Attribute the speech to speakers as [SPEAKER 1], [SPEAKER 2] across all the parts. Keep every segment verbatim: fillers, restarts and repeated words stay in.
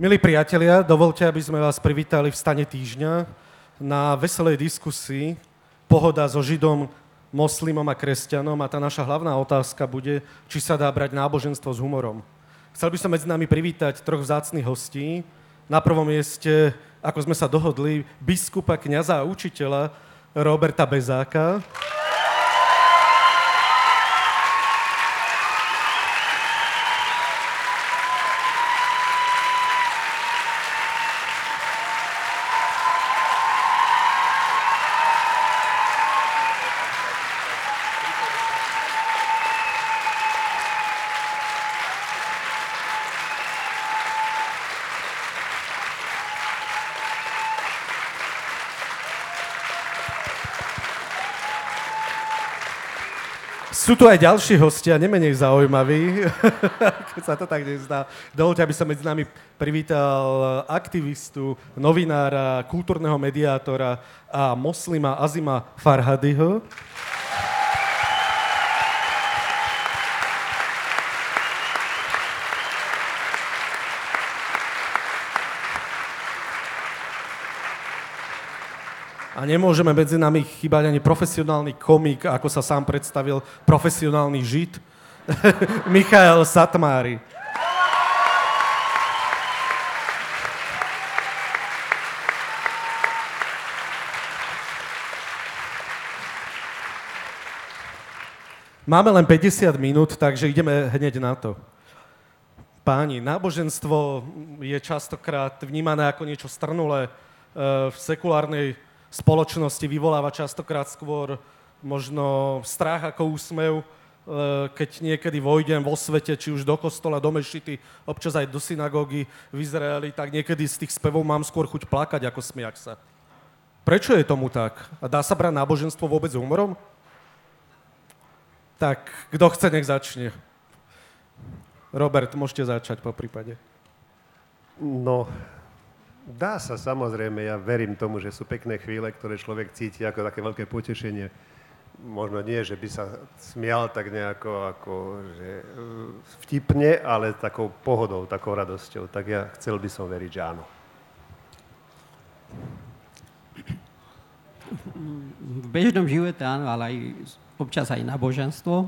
[SPEAKER 1] Milí priatelia, dovolte, aby sme vás privítali v Stane týždňa na veselej diskusii Pohoda so Židom, moslimom a kresťanom, a tá naša hlavná otázka bude, či sa dá brať náboženstvo s humorom. Chcel by som medzi nami privítať troch vzácnych hostí. Na prvom mieste, ako sme sa dohodli, biskupa, kňaza a učiteľa Roberta Bezáka. Sú tu aj ďalší hostia, nemenej zaujímaví, keď sa to tak nezdá. Dovoľte, aby som medzi nami privítal aktivistu, novinára, kultúrneho mediátora a moslima Azima Farhadiho. A nemôžeme medzi nami chýbať ani profesionálny komik, ako sa sám predstavil, profesionálny Žid, Michael Satmári. Máme len päťdesiat minút, takže ideme hneď na to. Páni, náboženstvo je častokrát vnímané ako niečo strnulé v sekulárnej spoločnosti, vyvoláva častokrát skôr možno strach ako úsmev, keď niekedy vojdem vo svete, či už do kostola, do mešity, občas aj do synagógy v Izraeli, tak niekedy z tých spevov mám skôr chuť plakať, ako smiať sa. Prečo je tomu tak? A dá sa brať náboženstvo vôbec humorom? Tak, kto chce, nech začne. Robert, môžete začať po prípade.
[SPEAKER 2] No... Dá sa, samozrejme, ja verím tomu, že sú pekné chvíle, ktoré človek cíti ako také veľké potešenie. Možno nie, že by sa smial tak nejako ako, že vtipne, ale takou pohodou, takou radosťou. Tak ja chcel by som veriť, že áno.
[SPEAKER 3] V bežnom živote áno, ale aj občas aj náboženstvo.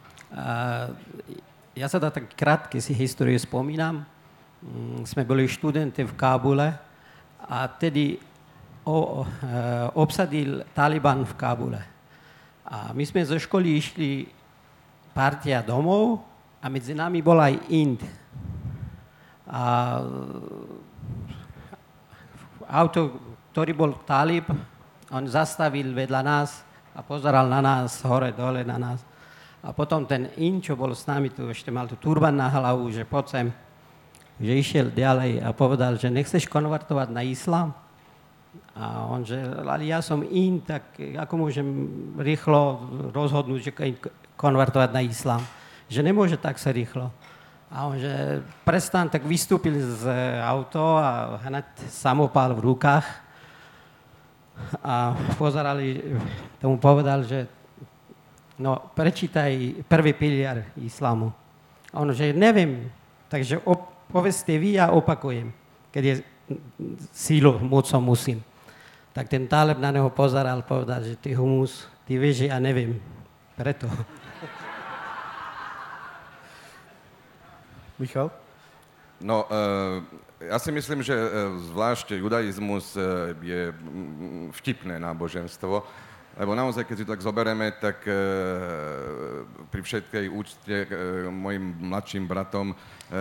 [SPEAKER 3] Ja sa dá tak krátke si históriu spomínam. Sme boli študenti v Kábule a tedy o, o, obsadil Taliban v Kábule. A my sme zo školy išli partia domov a medzi nami bol aj Ind. A auto, ktorý bol Talib, on zastavil vedľa nás a pozeral na nás, hore, dole na nás. A potom ten Ind, čo bol s nami, tu ešte mal tu turban na hlavu, že poď sem, že išiel ďalej a povedal, že nechceš konvertovať na islám? A on, že ale ja som in, tak ako môžem rýchlo rozhodnúť, že konvertovať na islám? Že nemôže tak sa rýchlo. A on, že prestan, tak vystúpil z auto a hned samopál v rukách. A pozerali, tomu povedal, že no, prečítaj prvý pilier islámu. A on, že neviem, takže op- povedzte vy, ja opakujem, keď je sílu, mocou musím. Tak ten Talib na neho pozeral, povedal, že ty humus, ty vieš, že ja neviem. Preto.
[SPEAKER 1] Michal?
[SPEAKER 4] No, ja si myslím, že zvlášť judaizmus je vtipné náboženstvo, lebo naozaj, keď si to tak zoberieme, tak pri všetkej úcte mojim mladším bratom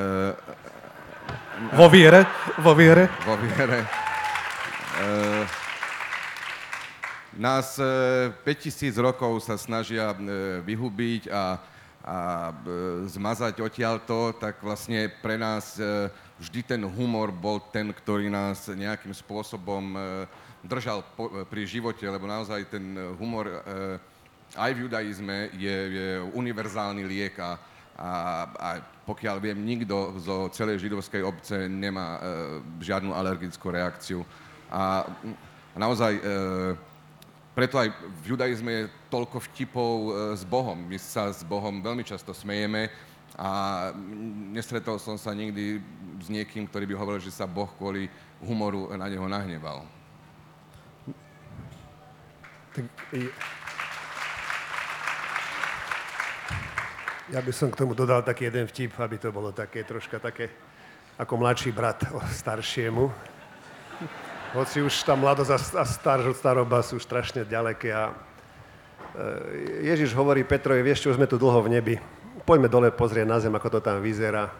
[SPEAKER 1] Vo viere, vo viere.
[SPEAKER 4] Vo viere. E, nás e, päťtisíc rokov sa snažia e, vyhubiť a, a e, zmazať odtiaľto, tak vlastne pre nás e, vždy ten humor bol ten, ktorý nás nejakým spôsobom e, držal po, pri živote, lebo naozaj ten humor e, aj v judaizme je, je univerzálny liek a, a, a pokiaľ viem, nikto zo celej židovskej obce nemá e, žiadnu alergickú reakciu. A, a naozaj, e, preto aj v judaizme je toľko vtipov e, s Bohom. My sa s Bohom veľmi často smejeme A nestretol som sa nikdy s niekým, ktorý by hovoril, že sa Boh kvôli humoru na neho nahneval.
[SPEAKER 2] Tak, ja by som k tomu dodal taký jeden vtip, aby to bolo také troška také ako mladší brat staršiemu. Hoci už tá mladosť a star, staroba sú strašne ďaleké a Ježiš hovorí Petrovi, vieš čo, už sme tu dlho v nebi, poďme dole pozrieť na zem, ako to tam vyzerá.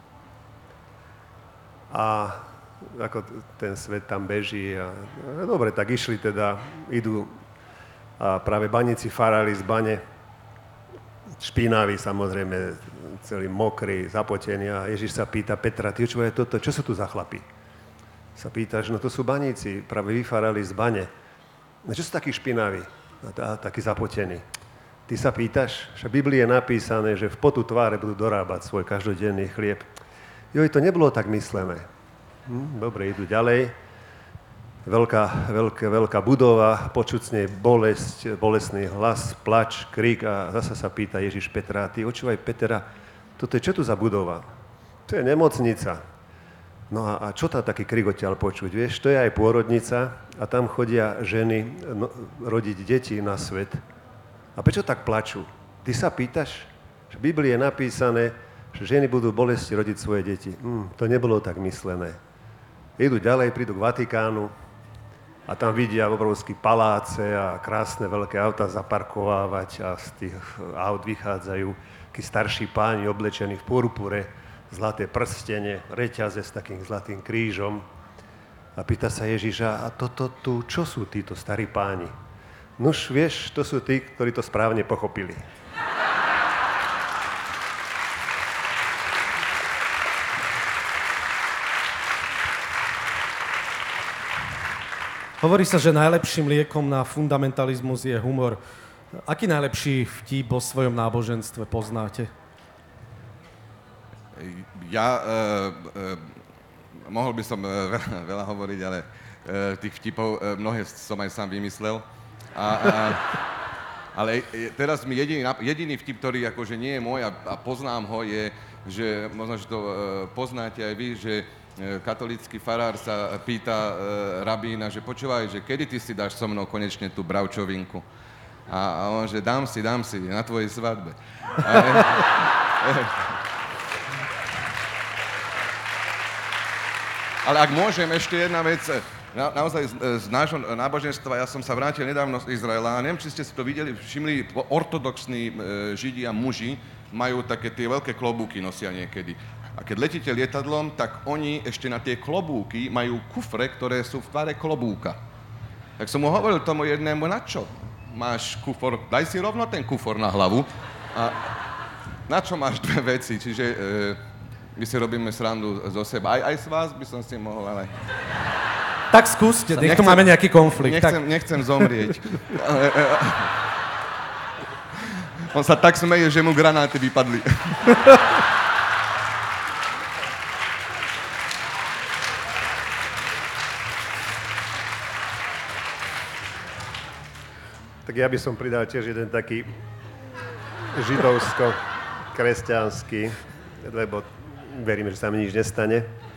[SPEAKER 2] A ako ten svet tam beží. A, a dobre, tak išli teda, idú a práve baníci farali z bane, špinaví samozrejme, celý mokrý, zapotený a Ježiš sa pýta Petra, ty čo je toto, čo sú tu za chlapi? Sa pýtaš, no to sú baníci, práve vyfarali z bane. No čo sú takí špinaví a takí zapotení? Ty sa pýtaš, že v Biblii je napísané, že v potu tváre budú dorábať svoj každodenný chlieb. Joj, to nebolo tak myslené. Hm, dobre, idú ďalej. Veľká, veľká, veľká budova, počuť z nej bolesť, bolestný hlas, plač, krik a zasa sa pýta Ježiš Petra, ty očúvaj Petra, toto je čo tu za budova? To je nemocnica. No a, a čo tam taký krik odtiaľ počuť? Vieš, to je aj pôrodnica a tam chodia ženy no, rodiť deti na svet. A prečo tak plačú? Ty sa pýtaš, že v Biblii je napísané, že ženy budú bolesti rodiť svoje deti. Hm, to nebolo tak myslené. Idú ďalej, prídu k Vatikánu a tam vidia obrovské paláce a krásne veľké auta zaparkovávať a z tých aut vychádzajú takí starší páni oblečení v purpure, zlaté prstene, reťaze s takým zlatým krížom. A pýta sa Ježiša, a toto tu, čo sú títo starí páni? Nuž, vieš, to sú tí, ktorí to správne pochopili.
[SPEAKER 1] Hovorí sa, že najlepším liekom na fundamentalizmus je humor. Aký najlepší vtip o svojom náboženstve poznáte?
[SPEAKER 4] Ja, e, e, mohol by som e, veľa, veľa hovoriť, ale e, tých vtipov, e, mnohé som aj sám vymyslel. A, a, ale teraz mi jediný, jediný vtip, ktorý akože nie je môj a, a poznám ho, je, že možno, že to e, poznáte aj vy, že e, katolícky farár sa pýta e, rabína, že počúvaj, že kedy ty si dáš so mnou konečne tú bravčovinku? A, a on, že dám si, dám si, na tvojej svadbe. A, e, e, Ale ak môžem, ešte jedna vec, na, naozaj z, z nášho náboženstva, ja som sa vrátil nedávno z Izraela a neviem, či ste si to videli, všimli, ortodoxní e, Židia muži majú také tie veľké klobúky, nosia niekedy. A keď letíte lietadlom, tak oni ešte na tie klobúky majú kufre, ktoré sú v tvare klobúka. Tak som mu hovoril tomu jednému, na čo máš kufor, daj si rovno ten kufor na hlavu a na čo máš dve veci, čiže... E, my si robíme srandu zo seba. Aj, aj z vás by som si mohol, ale...
[SPEAKER 1] Tak skúste, nech tu máme nejaký konflikt.
[SPEAKER 4] Nechcem,
[SPEAKER 1] tak.
[SPEAKER 4] nechcem zomrieť. On sa tak smeje, že mu granáty vypadli.
[SPEAKER 2] Tak ja by som pridal tiež jeden taký židovsko-kresťanský, lebo veríme, že sa mi nič nestane.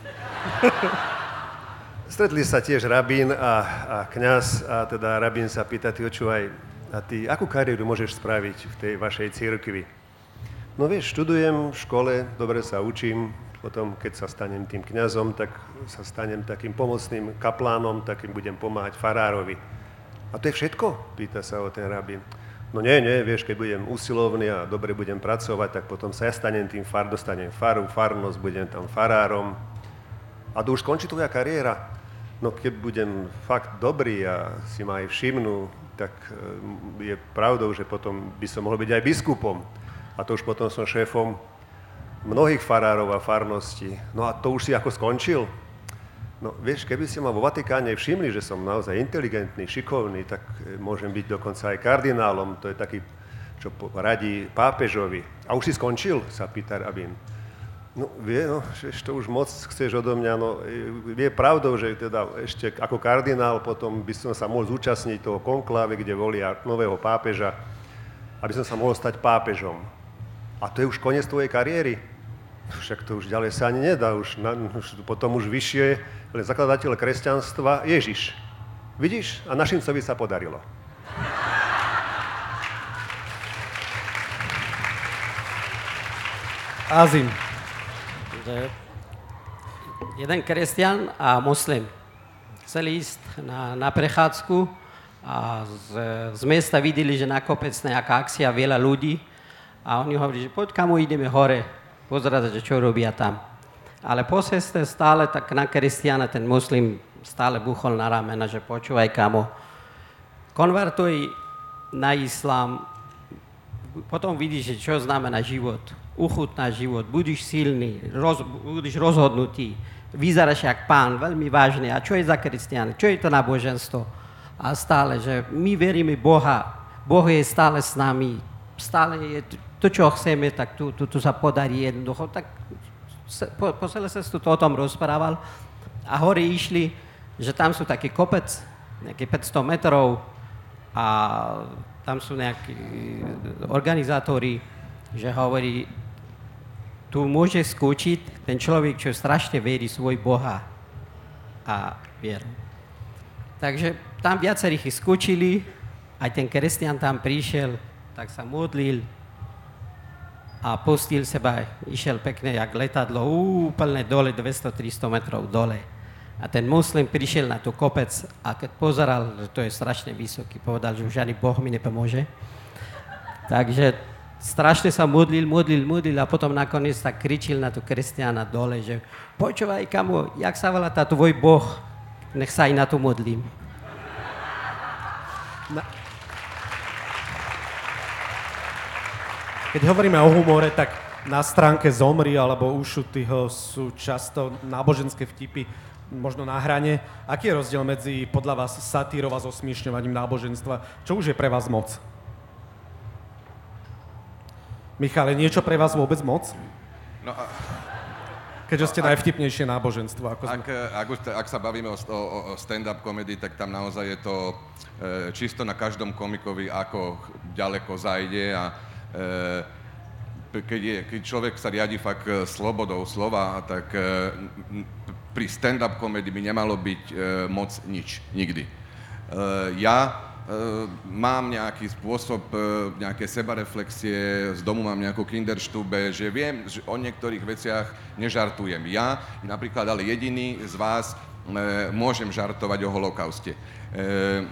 [SPEAKER 2] Stretli sa tiež rabín a, a kňaz a teda rabín sa pýta, ty očúvaj, a ty akú kariéru môžeš spraviť v tej vašej cirkvi? No vieš, študujem v škole, dobre sa učím, potom keď sa stanem tým kňazom, tak sa stanem takým pomocným kaplánom, takým budem pomáhať farárovi. A to je všetko? Pýta sa o ten rabín. No nie, nie, vieš, keď budem usilovný a dobre budem pracovať, tak potom sa ja stanem tým far, dostanem faru, farnosť, budem tam farárom. A to už skončí tvoja kariéra. No keď budem fakt dobrý a si ma aj všimnú, tak je pravdou, že potom by som mohol byť aj biskupom. A to už potom som šéfom mnohých farárov a farností. No a to už si ako skončil? No vieš, keby si ma vo Vatikáne všimli, že som naozaj inteligentný, šikovný, tak môžem byť dokonca aj kardinálom, to je taký, čo radí pápežovi. A už si skončil, sa pýta rabín. No vie, no, vieš, to už moc chceš odo mňa, no je pravdou, že teda ešte ako kardinál potom by som sa mohol zúčastniť toho konkláve, kde volia nového pápeža, aby som sa mohol stať pápežom. A to je už koniec tvojej kariéry? Však to už ďalej sa ani nedá, už, na, už potom už vyššie, len zakladateľ kresťanstva Ježiš. Vidíš? A Našimcovi sa podarilo.
[SPEAKER 1] Azim.
[SPEAKER 3] Jeden kresťan a muslim chceli ísť na, na prechádzku a z, z mesta videli, že na kopec nejaká akcia, veľa ľudí a oni hovorili, že poď kamo, ideme hore, pozerať, že čo robia tam. Ale po ceste stále tak na kresťana ten muslim stále buchol na ramena, že počúvaj kamo, konvertuj na islám, potom vidíš, že čo znamená život, uchutná život, budeš silný, roz, budeš rozhodnutý, vyzeráš jak pán, veľmi vážne. A čo je za kresťan? Čo je to náboženstvo? A stále, že my veríme Boha, Boh je stále s nami, stále je to, čo chceme, tak tu, tu, tu sa podarí jednoducho. Tak po, po celé cestu to o tom rozprával a hore išli, že tam sú taký kopec, nejaké päťsto metrov a tam sú nejakí organizátori, že hovorí, tu môže skúčiť ten človek, čo strašne verí svoj Boha a vieru. Takže tam viacerých skúčili, aj ten kresťan tam prišiel, tak sa modlil a pustil seba, išiel pekne, jak letadlo, úplne dole, dvesto tristo metrov dole. A ten muslim prišiel na tú kopec a keď pozeral, že to je strašne vysoký, povedal, že už ani Boh mi nepomôže. Takže strašne sa modlil, modlil, modlil a potom nakoniec tak kričil na tú kresťana dole, že počúvaj kamo, jak sa volá tá tvoj Boh, nech sa aj na to modlím.
[SPEAKER 1] Na... Keď hovoríme o humore, tak na stránke Zomri alebo Ušutyho sú často náboženské vtipy, možno na hrane. Aký je rozdiel medzi, podľa vás, satírou a zosmiešňovaním náboženstva? Čo už je pre vás moc? Michale, niečo pre vás vôbec moc?
[SPEAKER 4] No a...
[SPEAKER 1] Keďže ste no, najvtipnejšie náboženstvo. Ako
[SPEAKER 4] ak, sme... ak, ak sa bavíme o, o, o stand-up komedii, tak tam naozaj je to e, čisto na každom komikovi, ako ďaleko zajde a e, keď, je, keď človek sa riadi fakt slobodou slova, tak e, pri stand-up komedii by nemalo byť e, moc nič, nikdy. E, ja Uh, mám nejaký spôsob, uh, nejaké sebareflexie, z domu mám nejakú kinderštube, že viem, že o niektorých veciach nežartujem ja, napríklad ale jediný z vás uh, môžem žartovať o holokauste. Uh,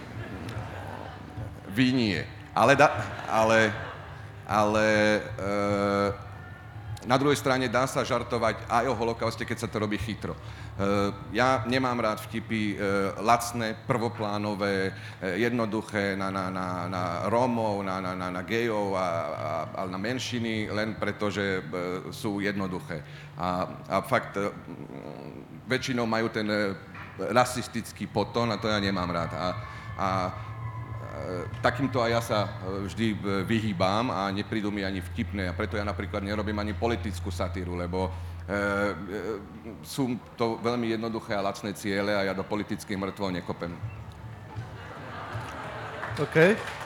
[SPEAKER 4] vy nie. Ale, da, ale, ale uh, na druhej strane dá sa žartovať aj o holokauste, keď sa to robí chytro. Uh, ja nemám rád vtipy uh, lacné, prvoplánové, uh, jednoduché na, na, na, na Rómov, na, na, na, na gejov a, a, a na menšiny, len preto, že uh, sú jednoduché. A, a fakt, uh, väčšinou majú ten uh, rasistický podtón a to ja nemám rád. A, a takýmto aj ja sa vždy vyhýbam a neprídu mi ani vtipné a preto ja napríklad nerobím ani politickú satíru, lebo e, e, sú to veľmi jednoduché a lacné ciele a ja do politických mŕtvol nekopem.
[SPEAKER 1] OK.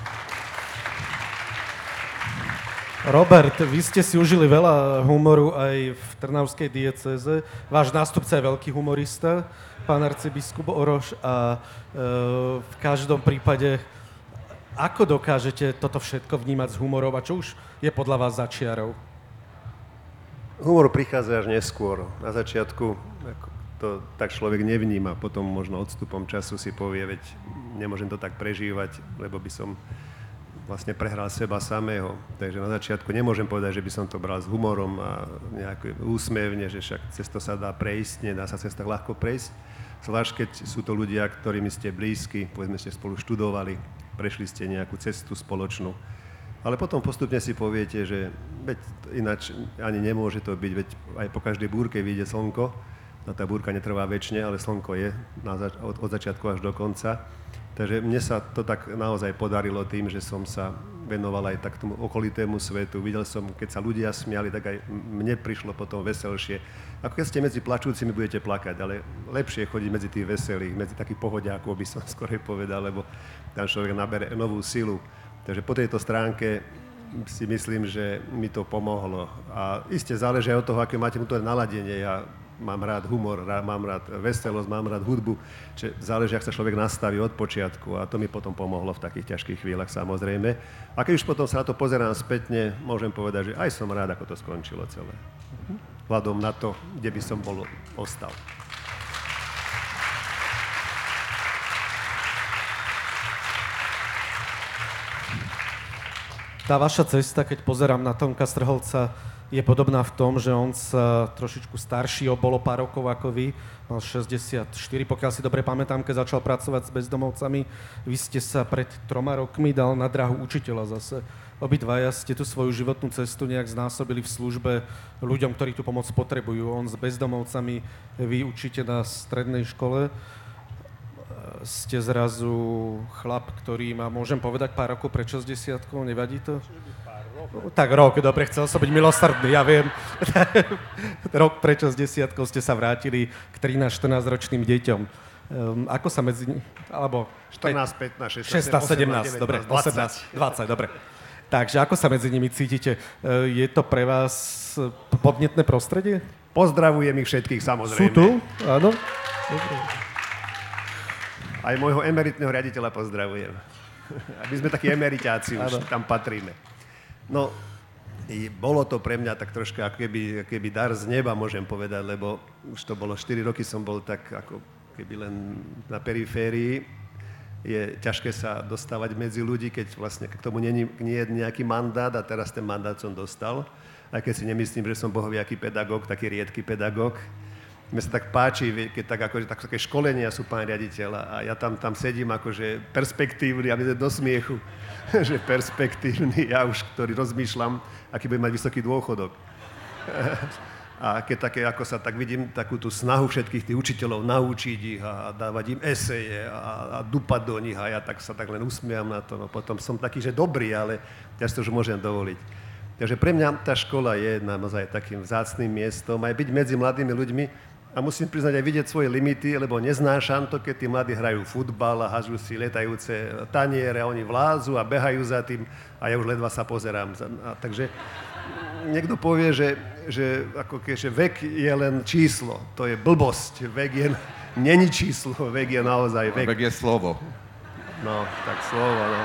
[SPEAKER 1] Robert, vy ste si užili veľa humoru aj v Trnavskej diecéze. Váš nástupca je veľký humorista, pán arcibiskup Oroš, a e, v každom prípade ako dokážete toto všetko vnímať s humorom a čo už je podľa vás za čiarou?
[SPEAKER 2] Humor prichádza až neskôr. Na začiatku to tak človek nevníma, potom možno odstupom času si povie, veď nemôžem to tak prežívať, lebo by som vlastne prehral seba samého. Takže na začiatku nemôžem povedať, že by som to bral s humorom a nejak úsmevne, že však cez to sa dá prejsť, nedá sa cez to ľahko prejsť. Zvlášť, keď sú to ľudia, ktorými ste blízki, povedzme ste spolu študovali, prešli ste nejakú cestu spoločnú. Ale potom postupne si poviete, že veď ináč ani nemôže to byť, veď aj po každej búrke vyjde slnko, a tá búrka netrvá väčšine, ale slnko je na zač- od, od začiatku až do konca. Takže mne sa to tak naozaj podarilo tým, že som sa venoval aj tak tomu okolitému svetu. Videl som, keď sa ľudia smiali, tak aj mne prišlo potom veselšie. Ako keď ste medzi plačúcimi, budete plakať, ale lepšie chodiť medzi tých veselých, medzi takých pohodiákov by som skorej povedal, lebo tam človek nabere novú silu. Takže po tejto stránke si myslím, že mi to pomohlo. A iste záleží aj od toho, aké máte to naladenie. Ja mám rád humor, rád, mám rád veselosť, mám rád hudbu. Čiže záleží, ak sa človek nastaví od počiatku. A to mi potom pomohlo v takých ťažkých chvíľach, samozrejme. A keď už potom sa na to pozerám spätne, môžem povedať, že aj som rád, ako to skončilo celé. Vzhľadom na to, kde by som bol ostal.
[SPEAKER 1] Tá vaša cesta, keď pozerám na Tonka Strholca, je podobná v tom, že on sa trošičku starší, bolo pár rokov ako vy, mal šesťdesiatštyri, pokiaľ si dobre pamätám, keď začal pracovať s bezdomovcami. Vy ste sa pred troma rokmi dal na dráhu učiteľa zase. Obidvaja ste tu svoju životnú cestu nejak znásobili v službe ľuďom, ktorí tú pomoc potrebujú. On s bezdomovcami, vy učíte na strednej škole. Ste zrazu chlap, ktorý má, môžem povedať, pár rokov pred šesťdesiatkou, nevadí to? Tak rok, dobre, chcel som byť milosrdný, ja viem. Rok pred šesťdesiatkou ste sa vrátili k trinásť štrnásť ročným deťom. Um, ako sa medzi nimi, alebo...
[SPEAKER 2] štrnásť, pätnásť, šestnásť,
[SPEAKER 1] šestnásť, sedemnásť, dobre, osemnásť, dvadsať, dobre. Takže ako sa medzi nimi cítite? Je to pre vás podnetné prostredie?
[SPEAKER 2] Pozdravujem ich všetkých, samozrejme.
[SPEAKER 1] Sú tu? Áno? Dobre.
[SPEAKER 2] Aj môjho emeritného riaditeľa pozdravujem. My sme takí emeritáci, už tam patríme. No, bolo to pre mňa tak troška ako keby, ako keby dar z neba, môžem povedať, lebo už to bolo štyri roky, som bol tak ako keby len na periférii. Je ťažké sa dostávať medzi ľudí, keď vlastne k tomu nie, nie je nejaký mandát a teraz ten mandát som dostal. Aj keď si nemyslím, že som bohoviaký pedagóg, taký riedky pedagóg. Mne sa tak páči, keď tak akože, tak, také školenia sú, pán riaditeľ, a ja tam, tam sedím akože perspektívny, a mi do smiechu, že perspektívny, ja už, ktorý rozmýšľam, aký bude mať vysoký dôchodok. A keď také, ako sa tak vidím, takú tú snahu všetkých tých učiteľov naučiť ich a dávať im eseje a, a dupať do nich a ja tak sa tak len usmiam na to, no potom som taký, že dobrý, ale ja si to už môžem dovoliť. Takže pre mňa tá škola je naozaj takým vzácnym miestom, aj byť medzi mladými ľuďmi. A musím priznať aj vidieť svoje limity, lebo neznášam to, keď tí mladí hrajú futbal a hažú si lietajúce taniere a oni vlázu a behajú za tým a ja už ledva sa pozerám. A takže niekto povie, že, že, ako ke, že vek je len číslo. To je blbosť. Vek je, není číslo, vek je naozaj vek.
[SPEAKER 4] Vek je slovo.
[SPEAKER 2] No, tak slovo, no.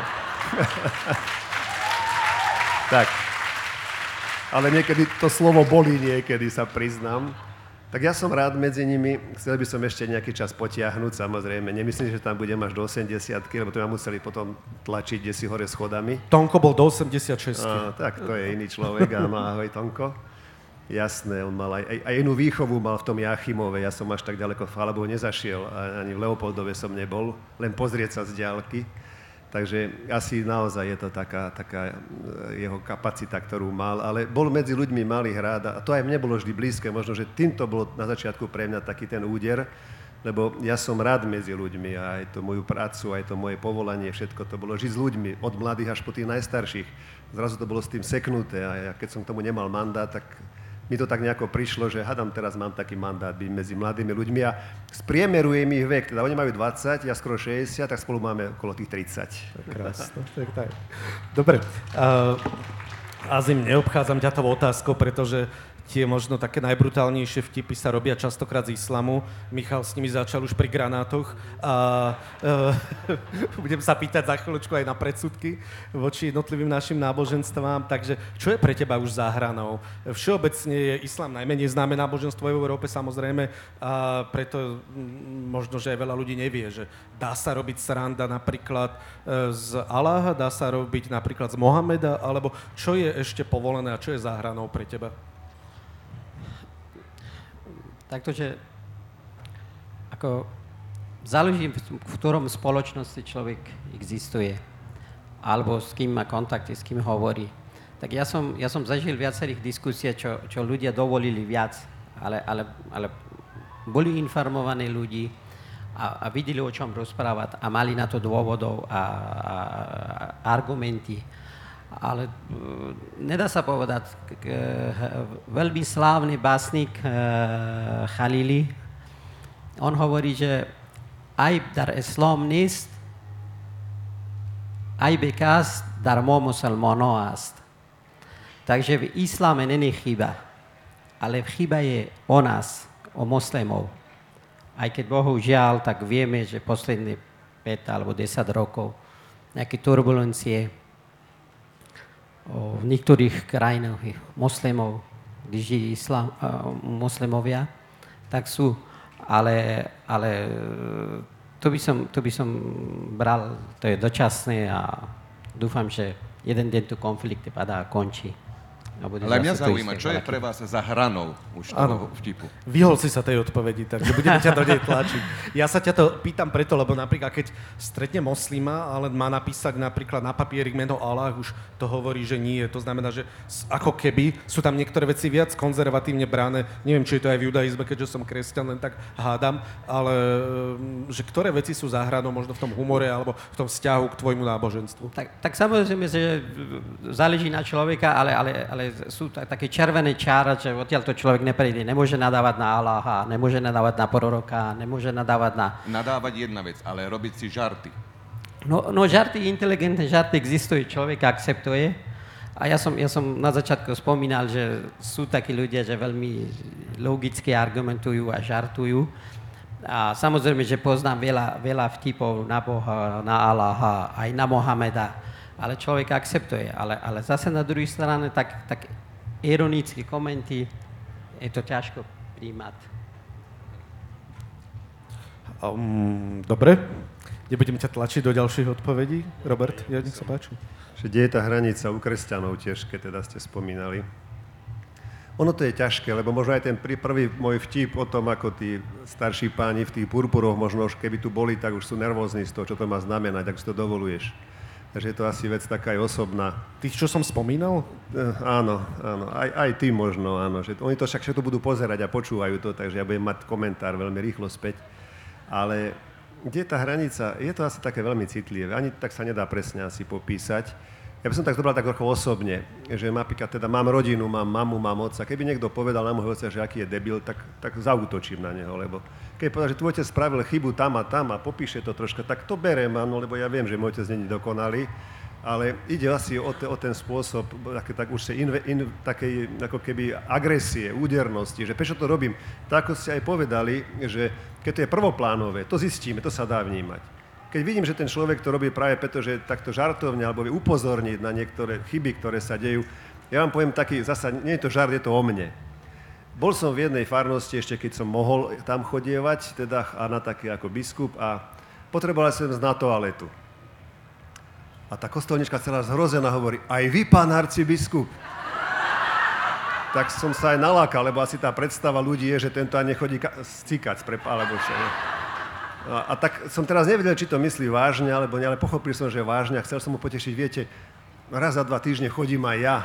[SPEAKER 2] Tak. Ale niekedy to slovo bolí, niekedy sa priznám. Tak ja som rád medzi nimi, chcel by som ešte nejaký čas potiahnuť, samozrejme. Nemyslím, že tam budem až do osemdesiatky, lebo to ma museli potom tlačiť desi hore schodami.
[SPEAKER 1] Tonko bol do osemdesiatšesť.
[SPEAKER 2] Á, tak to je iný človek, áno, ahoj Tonko. Jasné, on mal aj, aj, aj inú výchovu mal v tom Jáchymove, ja som až tak ďaleko v Chalabovu nezašiel, ani v Leopoldove som nebol, len pozrieť sa z diaľky. Takže asi naozaj je to taká, taká jeho kapacita, ktorú mal, ale bol medzi ľuďmi malých rád a to aj mne bolo vždy blízke, možno, že týmto bolo na začiatku pre mňa taký ten úder, lebo ja som rád medzi ľuďmi a aj to moju prácu, aj to moje povolanie, všetko to bolo žiť s ľuďmi, od mladých až po tých najstarších. Zrazu to bolo s tým seknuté a ja, keď som k tomu nemal mandát, tak mi to tak nejako prišlo, že hadam, teraz mám taký mandát byť medzi mladými ľuďmi a spriemerujem ich vek, teda oni majú dvadsať, ja skoro šesťdesiat, tak spolu máme okolo tých tridsať.
[SPEAKER 1] Krásne, tak, tak. Dobre, uh, Azim, neobchádzam ťa tou otázkou, pretože tie možno také najbrutálnejšie vtipy sa robia častokrát z islamu. Michal s nimi začal už pri granátoch a uh, budem sa pýtať za chvíľočku aj na predsudky voči jednotlivým našim náboženstvám. Takže čo je pre teba už za hranou? Všeobecne je islám najmenej známe náboženstvo v Európe, samozrejme, a preto možno, že aj veľa ľudí nevie, že dá sa robiť sranda napríklad z Aláha, dá sa robiť napríklad z Mohameda, alebo čo je ešte povolené a čo je za hranou pre teba?
[SPEAKER 3] Takže ako záleží, v ktorom spoločnosti človek existuje, alebo s kým má kontakty, s kým hovorí. Tak ja som, ja som zažil viacerých diskusí, čo, čo ľudia dovolili viac, ale, ale, ale boli informovaní ľudí a, a videli, o čom rozprávať a mali na to dôvodov a, a, a argumenty. Ale uh, nedá sa povedať, k, uh, veľmi slávny básnik uh, Khalili, on hovorí, že aj dar islám نیست, aj bekaz dar ما مسلمانا است. Takže v isláme není chyba, ale chyba je o nás, o moslimov. Aj keď bohužiaľ, tak vieme, že posledných päť alebo desať rokov nejaké turbulencie v niektorých krajinách moslimov, kde žijú islám, moslimovia, tak sú, ale, ale to, by som, to by som bral, to je dočasné a dúfam, že jeden deň tu konflikt padá a končí.
[SPEAKER 4] Ale mňa zaujíma, čo je pre vás za hranou už toho vtipu?
[SPEAKER 1] Vyhol si sa tej odpovedi, takže budeme ťa do nej tlačiť. Ja sa ťa to pýtam preto, lebo napríklad, keď stretne moslima, ale má napísať napríklad na papieri meno Allah, už to hovorí, že nie. To znamená, že ako keby sú tam niektoré veci viac konzervatívne bráne. Neviem, či je to aj v judaizme, keďže som kresťan, len tak hádam, ale že ktoré veci sú za hranou, možno v tom humore alebo v tom vzťahu k tvojmu náboženstvu?
[SPEAKER 3] Tak, tak samozrejme, že záleží na človeka, ale, ale, ale sú t- také červené čára, že odtiaľ to človek neprejde. Nemôže nadávať na Allaha, nemôže nadávať na proroka, nemôže nadávať na...
[SPEAKER 4] Nadávať jedna vec, ale robiť si žarty.
[SPEAKER 3] No, no žarty, inteligentné žarty existujú, človek akceptuje. A ja som, ja som na začiatku spomínal, že sú takí ľudia, že veľmi logicky argumentujú a žartujú. A samozrejme, že poznám veľa, veľa vtipov na Boha, na Allaha, aj na Mohameda. Ale človek akceptuje. Ale, ale zase na druhej strane tak, tak ironické komenty je to ťažko príjmať.
[SPEAKER 1] Um, dobre. Nebudem ťa tlačiť do ďalších odpovedí. Robert, ja, nech sa páči.
[SPEAKER 2] Že kde je tá hranica u kresťanov tiež, keď teda ste spomínali. Ono to je ťažké, lebo možno aj ten prvý môj vtip o tom, ako tí starší páni v tých purpuroch, možno už keby tu boli, tak už sú nervózni z toho, čo to má znamenať, ak si to dovoluješ. Takže je to asi vec taká aj osobná.
[SPEAKER 1] Tých, čo som spomínal?
[SPEAKER 2] Uh, áno, áno. Aj, aj ty možno, áno. Že oni to však všetko budú pozerať a počúvajú to, takže ja budem mať komentár veľmi rýchlo späť. Ale kde je tá hranica? Je to asi také veľmi citlivé. Ani tak sa nedá presne asi popísať. Ja by som tak zobral tak trochu osobne, že napríklad teda mám rodinu, mám mamu, mám otca. Keby niekto povedal na môjho otca, že aký je debil, tak, tak zaútočím na neho, lebo keď povedal, že tvoj otec spravil chybu tam a tam a popíše to troška, tak to berem, áno, lebo ja viem, že môj otec není dokonalý, ale ide asi o, te, o ten spôsob tak, tak už sa in, in, takej ako keby agresie, údernosti, že prečo to robím. Tak ako ste aj povedali, že keď to je prvoplánové, to zistíme, to sa dá vnímať. Keď vidím, že ten človek to robí práve preto, že takto žartovne alebo vie upozorniť na niektoré chyby, ktoré sa dejú, ja vám poviem taký, zasa nie je to žart, je to o mne. Bol som v jednej farnosti ešte, keď som mohol tam chodievať, teda a na taký ako biskup a potreboval som ísť na toaletu. A tá kostolnička celá zhrozená hovorí, aj vy, pán arcibiskup? Tak som sa aj nalákal, lebo asi tá predstava ľudí je, že tento ani nechodí ka- cikať, alebo čo. Ne? A, a tak som teraz nevedel, či to myslí vážne, alebo nie, ale pochopil som, že vážne a chcel som mu potešiť. Viete, raz za dva týždne chodím aj ja.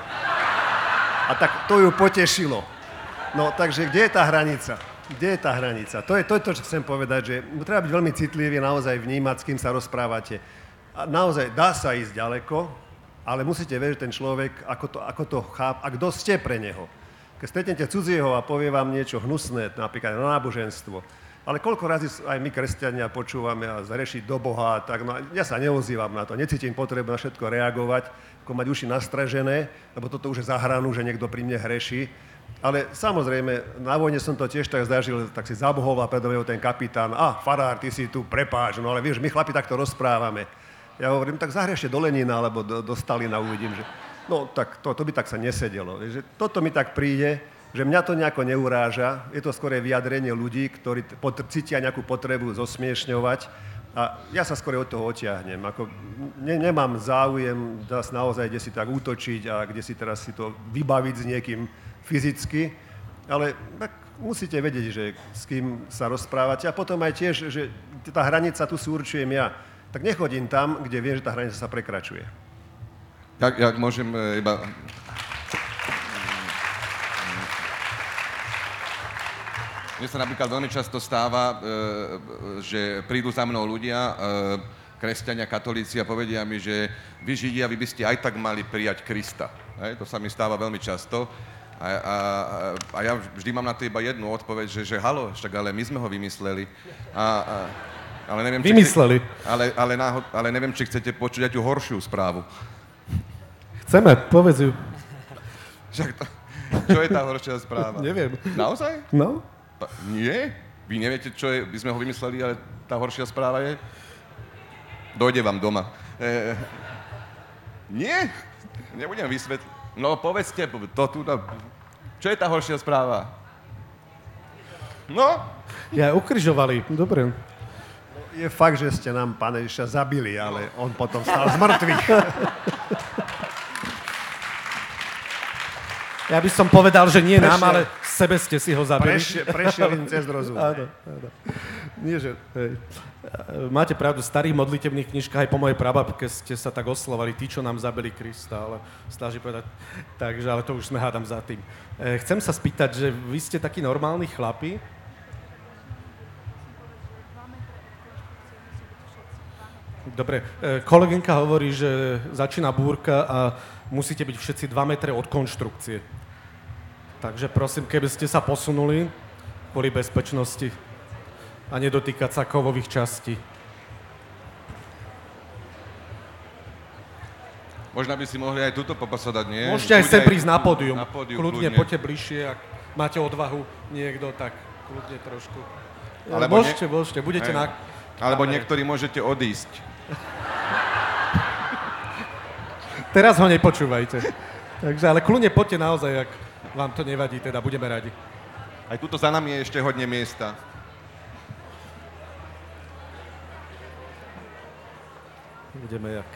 [SPEAKER 2] A tak to ju potešilo. No, takže kde je tá hranica? Kde je tá hranica? To je to, to čo chcem povedať, že treba byť veľmi citlivý, naozaj vnímať, s kým sa rozprávate. A naozaj dá sa ísť ďaleko, ale musíte vedieť, že ten človek, ako to, ako to chápa, a kto ste pre neho. Keď stretnete cudzieho a povie vám niečo hnusné, napríklad na náboženstvo, ale koľko razy aj my, kresťania, počúvame a zarešiť do Boha, tak no, ja sa neozývam na to, necítim potrebu na všetko reagovať, ako mať uši nastražené, lebo toto už je za hranu, že niekto pri mne hreší. Ale samozrejme, na vojne som to tiež tak zažil, tak si zabohol a predo mňou ten kapitán, a farár, ty si tu, prepáč, no ale vieš, my chlapi takto rozprávame. Ja hovorím, tak zahri ešte do Lenina, alebo do, do Stalina, uvidím, že no tak to, to by tak sa nesedelo. Že toto mi tak príde, že mňa to nejako neuráža, je to skôr vyjadrenie ľudí, ktorí potr- cítia nejakú potrebu zosmiešňovať a ja sa skôr od toho odtiahnem. Ako, ne, nemám záujem zase naozaj kde si tak útočiť a kde si teraz si to vybaviť s niekým fyzicky, ale tak musíte vedieť, že s kým sa rozprávate a potom aj tiež, že tá hranica tu si určujem ja. Tak nechodím tam, kde viem, že tá hranica sa prekračuje.
[SPEAKER 4] Tak, ja môžem iba... Mne sa napríklad veľmi často stáva, že prídu za mnou ľudia, kresťania, katolíci a povedia mi, že vy Židia, vy by ste aj tak mali prijať Krista. Hej, to sa mi stáva veľmi často. A, a, a ja vždy mám na to iba jednu odpoveď, že, že halo, však ale my sme ho vymysleli. A, a, ale neviem,
[SPEAKER 1] vymysleli.
[SPEAKER 4] Chce, ale, ale, náhod, ale neviem, či chcete počuť aj tú horšiu správu.
[SPEAKER 1] Chceme, povedz ju.
[SPEAKER 4] Však to, čo je tá horšia správa?
[SPEAKER 1] Neviem.
[SPEAKER 4] Naozaj?
[SPEAKER 1] No?
[SPEAKER 4] Pa, nie? Vy neviete, čo je, by sme ho vymysleli, ale tá horšia správa je? Dojde vám doma. E, nie? Nebudem vysvetliť. No povedzte, to tu, no, čo je tá horšia správa? No?
[SPEAKER 1] Ja, ukrižovali. Dobre.
[SPEAKER 2] Je fakt, že ste nám Pána Ježiša zabili, ale on potom stal z mŕtvych.
[SPEAKER 1] Ja by som povedal, že nie
[SPEAKER 2] Prešiel.
[SPEAKER 1] nám, ale sebe ste si ho zabili.
[SPEAKER 2] Prešiel, prešiel im cez rozum.
[SPEAKER 1] Áno, áno. Nie, že... Hej. Máte pravdu, v starých modlitebných knižkách aj po mojej prababke ste sa tak oslovali, tí, čo nám zabili Krista, ale snaží povedať, takže, ale to už sme hádam za tým. E, chcem sa spýtať, že vy ste takí normálni chlapi. Dobre, e, kolegynka hovorí, že začína búrka a musíte byť všetci dva metre od konštrukcie. Takže prosím, keby ste sa posunuli kvôli bezpečnosti a nedotýkať sa kovových častí.
[SPEAKER 4] Možno by si mohli aj túto poposadať, nie?
[SPEAKER 1] Môžete aj sem prísť na pódium.
[SPEAKER 4] Na pódium,
[SPEAKER 1] kľudne,
[SPEAKER 4] kľudne.
[SPEAKER 1] poďte bližšie, ak máte odvahu niekto, tak kľudne trošku.
[SPEAKER 4] Alebo
[SPEAKER 1] môžete,
[SPEAKER 4] ne...
[SPEAKER 1] môžete, budete
[SPEAKER 4] aj.
[SPEAKER 1] na...
[SPEAKER 4] Alebo
[SPEAKER 1] na...
[SPEAKER 4] niektorí môžete odísť.
[SPEAKER 1] Teraz ho nepočúvajte. Takže, ale kľudne poďte naozaj, ak vám to nevadí, teda budeme radi.
[SPEAKER 4] Aj tuto za nami je ešte hodne miesta.
[SPEAKER 1] Budeme jak.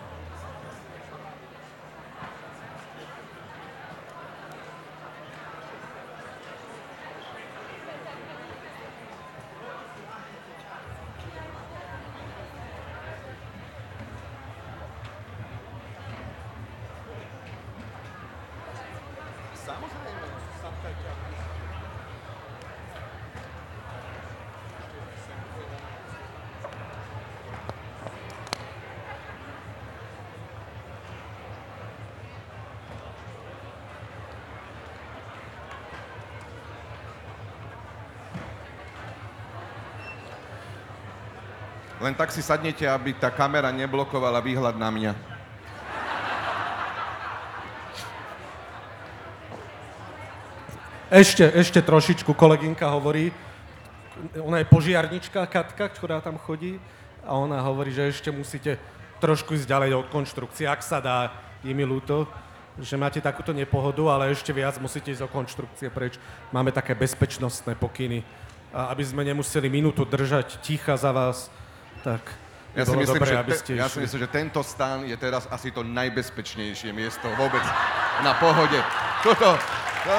[SPEAKER 4] Len tak si sadnete, aby tá kamera neblokovala výhľad na mňa.
[SPEAKER 1] Ešte, ešte trošičku, kolegynka hovorí, ona je požiarnička, Katka, ktorá tam chodí, a ona hovorí, že ešte musíte trošku ísť ďalej od konštrukcie, ak sa dá, je mi ľúto, že máte takúto nepohodu, ale ešte viac musíte ísť od konštrukcie preč. Máme také bezpečnostné pokyny, a aby sme nemuseli minútu držať ticha za vás, tak
[SPEAKER 4] Ja si,
[SPEAKER 1] bolo
[SPEAKER 4] myslím,
[SPEAKER 1] dobré,
[SPEAKER 4] že
[SPEAKER 1] aby
[SPEAKER 4] te,
[SPEAKER 1] ste
[SPEAKER 4] ja si
[SPEAKER 1] išli.
[SPEAKER 4] myslím, že tento stán je teraz asi to najbezpečnejšie miesto vôbec na pohode. Toto... To...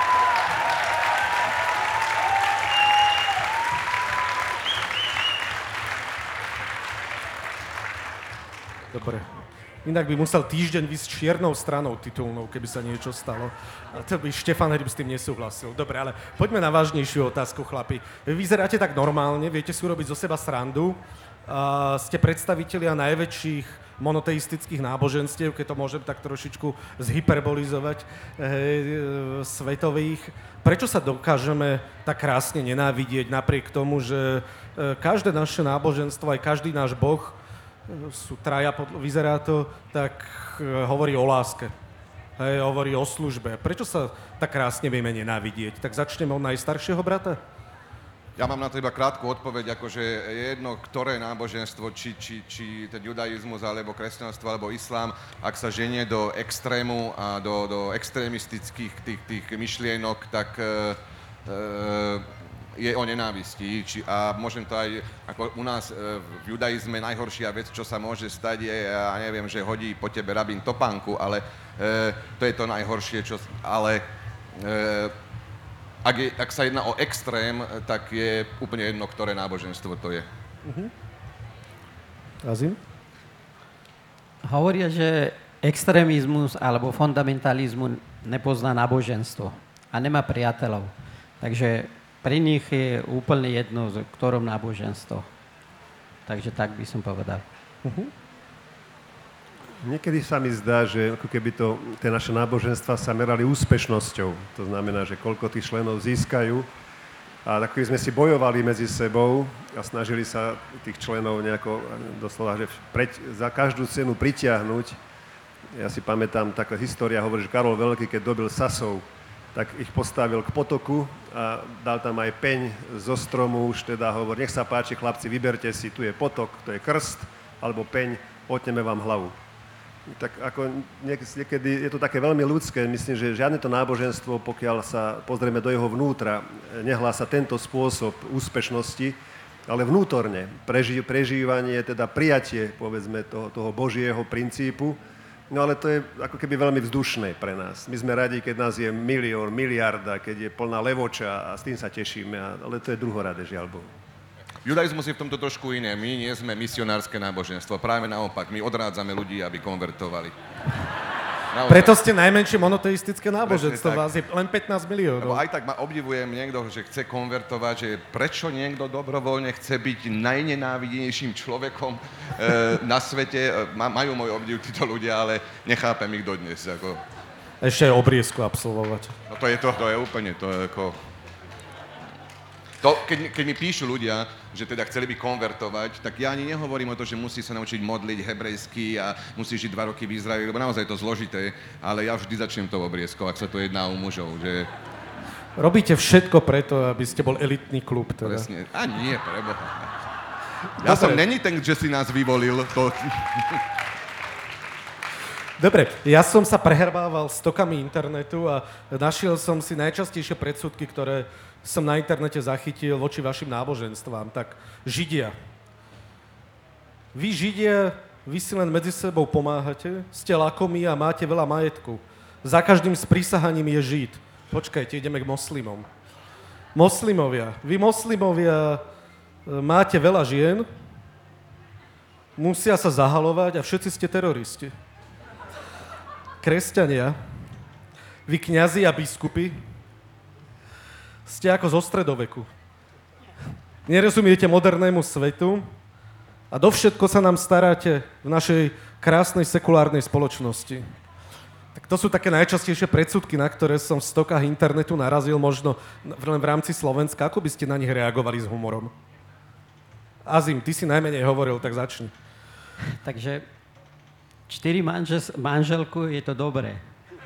[SPEAKER 1] Dobre. Inak by musel týždeň vysť čiernou stranou titulnou, keby sa niečo stalo. A to by Štefan Hryb s tým nesúhlasil. Dobre, ale poďme na vážnejšiu otázku, chlapi. Vy vyzeráte tak normálne, viete si urobiť zo seba srandu. A ste predstavitelia najväčších monoteistických náboženstiev, keď to môžem tak trošičku zhyperbolizovať, hej, svetových. Prečo sa dokážeme tak krásne nenávidieť napriek tomu, že každé naše náboženstvo, aj každý náš boh, sú traja, vyzerá to, tak hovorí o láske. Hej, hovorí o službe. Prečo sa tak krásne vieme nenávidieť? Tak začneme od najstaršieho brata.
[SPEAKER 4] Ja mám na to iba krátku odpoveď, akože je jedno, ktoré náboženstvo, či, či, či ten judaizmus, alebo kresťanstvo, alebo islám, ak sa ženie do extrému a do, do extrémistických tých, tých myšlienok, tak e, e, je o nenávisti. Či, a môžem to aj, ako u nás e, v judaizme najhoršia vec, čo sa môže stať, je, ja neviem, že hodí po tebe rabín topánku, ale e, to je to najhoršie, čo, ale e, Ak, je, ak sa jedná o extrém, tak je úplne jedno, ktoré náboženstvo to je.
[SPEAKER 1] Uh-huh. Azim?
[SPEAKER 3] Hovoria, že extrémizmus alebo fundamentalizmus nepozná náboženstvo a nemá priateľov. Takže pri nich je úplne jedno, v ktorom náboženstvo. Takže tak by som povedal.
[SPEAKER 1] Uh-huh.
[SPEAKER 2] Niekedy sa mi zdá, že ako keby to, tie naše náboženstva sa merali úspešnosťou. To znamená, že koľko tých členov získajú. A tak sme si bojovali medzi sebou a snažili sa tých členov nejako doslova, že preť, za každú cenu pritiahnuť Ja si pamätám, taká história hovorí, že Karol Veľký, keď dobil Sasov, tak ich postavil k potoku a dal tam aj peň zo stromu, už teda hovorí, nech sa páči, chlapci, vyberte si, tu je potok, to je krst, alebo peň, otneme vám hlavu. Tak ako niekedy je to také veľmi ľudské, myslím, že žiadne to náboženstvo, pokiaľ sa pozrieme do jeho vnútra, nehlása tento spôsob úspešnosti, ale vnútorne preži, prežívanie, teda prijatie, povedzme, toho, toho Božieho princípu. No ale to je ako keby veľmi vzdušné pre nás. My sme radi, keď nás je milión, miliarda, keď je plná levoča a s tým sa tešíme, ale to je druhoradé, žiaľ Bohu.
[SPEAKER 4] Judaizmus je v tomto trošku iné. My nie sme misionárske náboženstvo. Práve naopak, my odrádzame ľudí, aby konvertovali. Naozaj.
[SPEAKER 1] Preto ste najmenšie monoteistické náboženstvo, vás je len pätnásť miliónov.
[SPEAKER 4] Lebo aj tak ma obdivujem niekto, že chce konvertovať, že prečo niekto dobrovoľne chce byť najnenávidenejším človekom e, na svete. Ma, majú môj obdiv títo ľudia, ale nechápem ich dodnes. Ako...
[SPEAKER 1] Ešte aj obriezku absolvovať.
[SPEAKER 4] No to je to, to je úplne, to je ako... To, keď, keď mi píšu ľudia, že teda chceli by konvertovať, tak ja ani nehovorím o to, že musí sa naučiť modliť hebrejsky a musí žiť dva roky v Izraeli, lebo naozaj je to zložité, ale ja vždy začnem tou obriezkou, ak sa to jedná o mužov, že...
[SPEAKER 1] Robíte všetko preto, aby ste bol elitný klub, teda.
[SPEAKER 4] Presne. A nie, preboha. Ja Dobre. som není ten, že si nás vyvolil. To...
[SPEAKER 1] Dobre, ja som sa preherbával stokami internetu a našiel som si najčastejšie predsudky, ktoré som na internete zachytil voči vašim náboženstvám. Tak Židia. Vy Židia, vy si len medzi sebou pomáhate, ste lakomí a máte veľa majetku. Za každým sprísahaním je Žid. Počkajte, ideme k moslimom. Moslimovia. Vy moslimovia máte veľa žien, musia sa zahalovať a všetci ste teroristi. Kresťania, vy kňazi a biskupy, ste ako zo stredoveku. Nerozumiete modernému svetu a dovšetko sa nám staráte v našej krásnej sekulárnej spoločnosti. Tak to sú také najčastejšie predsudky, na ktoré som v stokách internetu narazil, možno len v rámci Slovenska. Ako by ste na nich reagovali s humorom? Azim, ty si najmenej hovoril, tak začni.
[SPEAKER 3] Takže čtyri manžel, manželku je to dobré.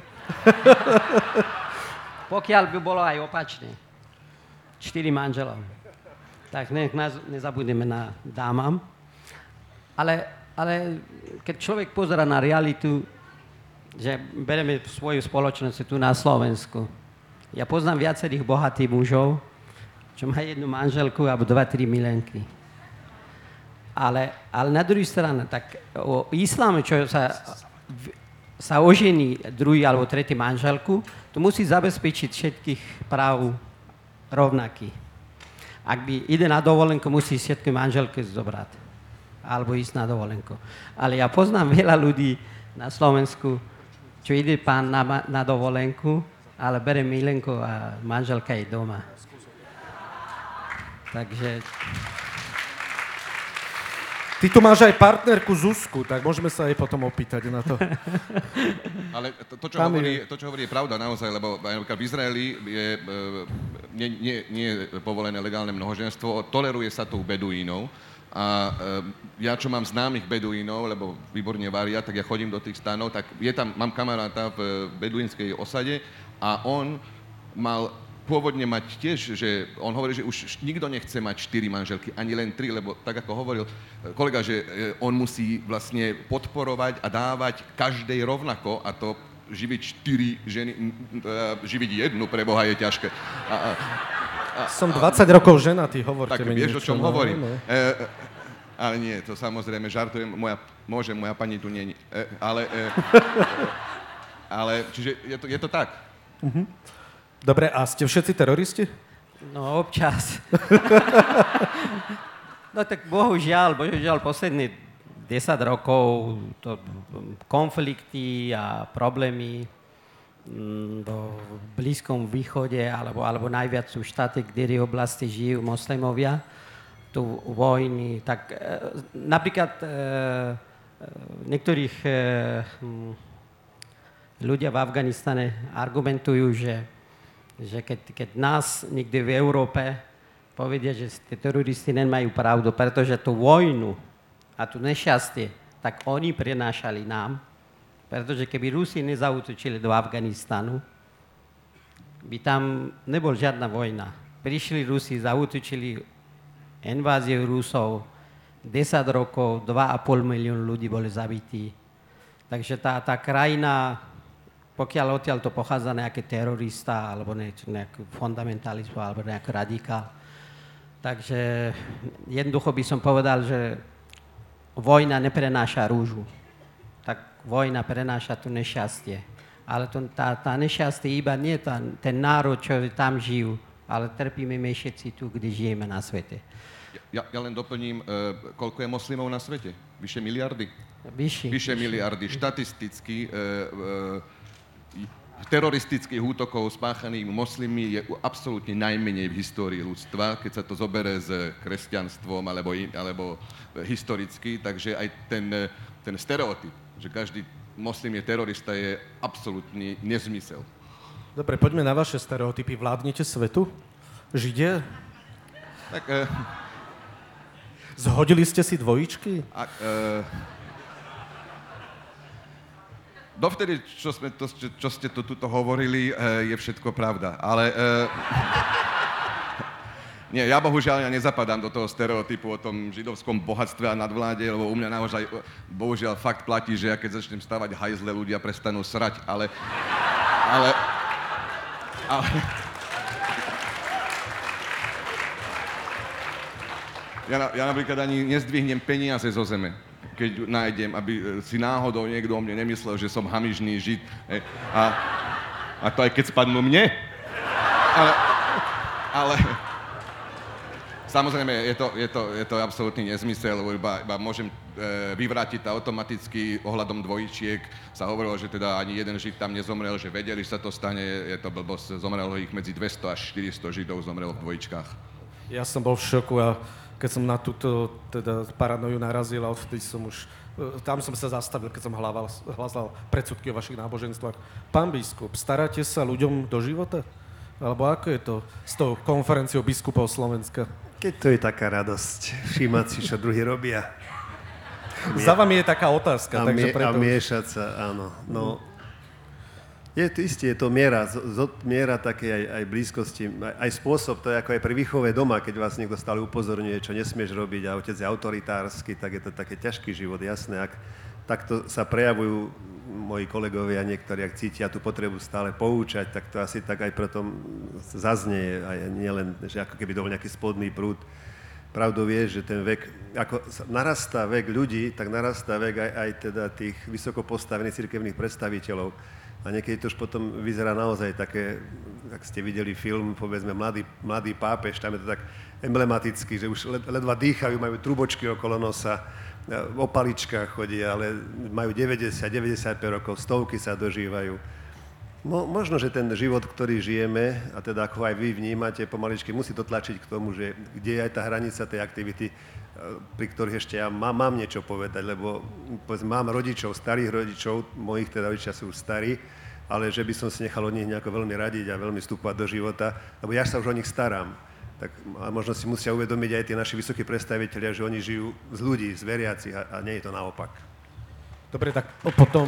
[SPEAKER 3] Pokiaľ by bolo aj opačne. Čtyri manželov. Tak nech nás nezabudneme na dámam. Ale, ale keď človek pozerá na realitu, že bereme svoju spoločnosť tu na Slovensku. Ja poznám viacerých bohatých mužov, čo má jednu manželku alebo dva, tri milenky. Ale, ale na druhú stranu, tak o isláme, čo sa, sa ožení druhý alebo tretí manželku, to musí zabezpečiť všetkých práv rovnaký. Ak by ide na dovolenku, musí všetky manželky zobrať. Alebo ísť na dovolenku. Ale ja poznám veľa ľudí na Slovensku, čo ide pán na, na dovolenku, ale bere milenku a manželka je doma. Takže...
[SPEAKER 1] Ty tu máš aj partnerku Zuzku, tak môžeme sa jej potom opýtať na to.
[SPEAKER 4] Ale to, to, čo, hovorí, to čo hovorí, je pravda naozaj, lebo v Izraeli je nie, nie, nie povolené legálne mnohoženstvo, toleruje sa tu beduínov. A ja, čo mám známych beduínov, lebo výborne varia, tak ja chodím do tých stanov, tak je tam, mám kamaráta v beduínskej osade a on mal pôvodne mať tiež, že on hovorí, že už nikto nechce mať štyri manželky, ani len tri, lebo tak ako hovoril kolega, že on musí vlastne podporovať a dávať každej rovnako a to živiť štyri ženy, živiť jednu pre Boha je ťažké. A, a,
[SPEAKER 1] a, Som dvadsať a, rokov ženatý, hovorte
[SPEAKER 4] tak
[SPEAKER 1] mi
[SPEAKER 4] vieš,
[SPEAKER 1] niečo.
[SPEAKER 4] o čom
[SPEAKER 1] no,
[SPEAKER 4] hovorím.
[SPEAKER 1] No.
[SPEAKER 4] E, ale nie, to samozrejme žartujem, moja, môže, moja pani tu nie je. E, ale, e, ale, čiže je to, je to tak.
[SPEAKER 1] Uh-huh. Dobre, a ste všetci teroristi?
[SPEAKER 3] No, občas. No tak bohužiaľ, bohužiaľ posledných desať rokov to konflikty a problémy v Blízkom východe alebo, alebo najviac sú štáty, kde v oblasti žijú moslimovia, tu vojny, tak e, napríklad e, niektorých e, ľudia v Afganistane argumentujú, že že keď, keď nás niekde v Európe povedia, že tie teroristi nemajú pravdu, pretože tú vojnu a tú nešťastie, tak oni prenášali nám Pretože keby Rusi nezautočili do Afganistanu, by tam nebol žiadna vojna. Prišli Rusi, zautočili inváziu Rusov, desať rokov, dva a pol milióna ľudí boli zabití. Takže tá, tá krajina, pokiaľ odtiaľ to pochádza nejaký terorista, alebo nejaký fundamentalista, alebo nejaký radikál. Takže jednoducho by som povedal, že vojna neprenáša rúžu. Tak vojna prenáša to nešťastie. Ale to, tá, tá nešťastie iba nie tá, ten národ, čo tam žijú, ale trpíme my všetci tu, kde žijeme na svete.
[SPEAKER 4] Ja, ja len doplním, e, koľko je moslimov na svete? Vyše miliardy?
[SPEAKER 3] Vyššie.
[SPEAKER 4] Vyše miliardy. Štatisticky e, e, teroristických útokov spáchaných moslimmi je absolútne najmenej v histórii ľudstva, keď sa to zobere s kresťanstvom alebo, in, alebo historicky, takže aj ten, ten stereotyp, že každý moslim je terorista, je absolútny nezmysel.
[SPEAKER 1] Dobre, poďme na vaše stereotypy. Vládnete svetu? Židia?
[SPEAKER 4] Tak... E,
[SPEAKER 1] Zhodili ste si dvojičky?
[SPEAKER 4] A, e, dovtedy, čo, sme to, čo, čo ste to tuto hovorili, e, je všetko pravda. Ale... E, nie, ja bohužiaľ ja nezapadám do toho stereotypu o tom židovskom bohatstve a nadvláde, lebo u mňa naozaj bohužiaľ fakt platí, že ja keď začnem stavať hajzle, ľudia prestanú srať, ale... Ale... ale Ja, ja napríklad ani nezdvihnem peniaze zo zeme, keď nájdem, aby si náhodou niekto o mne nemyslel, že som hamižný žid. Hej. A, a to aj keď spadnú mne. Ale, ale samozrejme, je to, je to, je to absolútny nezmysel, lebo iba, iba môžem e, vyvrátiť to automaticky ohľadom dvojčiek. Sa hovorilo, že teda ani jeden žid tam nezomrel, že vedeli, že sa to stane, je to blbosť, zomrelo ich medzi dvesto až štyristo židov zomrelo v dvojčkách. Ja
[SPEAKER 1] som bol v šoku a keď som na túto teda paranoju narazil a odtedy som už, tam som sa zastavil, keď som hlával, hlásal predsudky o vašich náboženstvách. Pán biskup, staráte sa ľuďom do života? Alebo ako je to s tou konferenciou biskupov Slovenska?
[SPEAKER 2] Keď to je taká radosť, všímať si, čo druhí robia.
[SPEAKER 1] Za vami je taká otázka,
[SPEAKER 2] a
[SPEAKER 1] takže
[SPEAKER 2] mie-
[SPEAKER 1] preto...
[SPEAKER 2] A miešať sa, áno. No, je to isté, je to miera, z, z, miera také aj, aj blízkosti, aj, aj spôsob, to je ako aj pri výchove doma, keď vás niekto stále upozorňuje, čo nesmieš robiť a otec je autoritársky, tak je to také ťažký život, jasné. Ak takto sa prejavujú moji kolegovia, niektorí, ak cítia tú potrebu stále poučať, tak to asi tak aj preto zaznie, aj nielen, že ako keby to bol nejaký spodný prúd. Pravdou je, že ten vek, ako narastá vek ľudí, tak narastá vek aj, aj teda tých vysoko postavených cirkevných predstaviteľov. A niekedy to už potom vyzerá naozaj také, ak ste videli film, povedzme, Mladý, mladý pápež, tam je to tak emblematicky, že už led, ledva dýchajú, majú trubočky okolo nosa, o paličkách chodia, ale majú deväťdesiat deväťdesiatpäť rokov, stovky sa dožívajú. Mo, možno, že ten život, ktorý žijeme, a teda ako aj vy vnímate pomaličky, musí to tlačiť k tomu, že kde je aj tá hranica tej aktivity, pri ktorých ešte ja mám, mám niečo povedať, lebo povedzme, mám rodičov, starých rodičov, mojich teda rodičia sú už starí, ale že by som si nechal od nich nejako veľmi radiť a veľmi vstupovať do života, lebo ja sa už o nich starám. Tak a možno si musia uvedomiť aj tí naši vysokí predstavitelia, že oni žijú z ľudí, z veriacich a, a nie je to naopak.
[SPEAKER 1] Dobre, tak potom...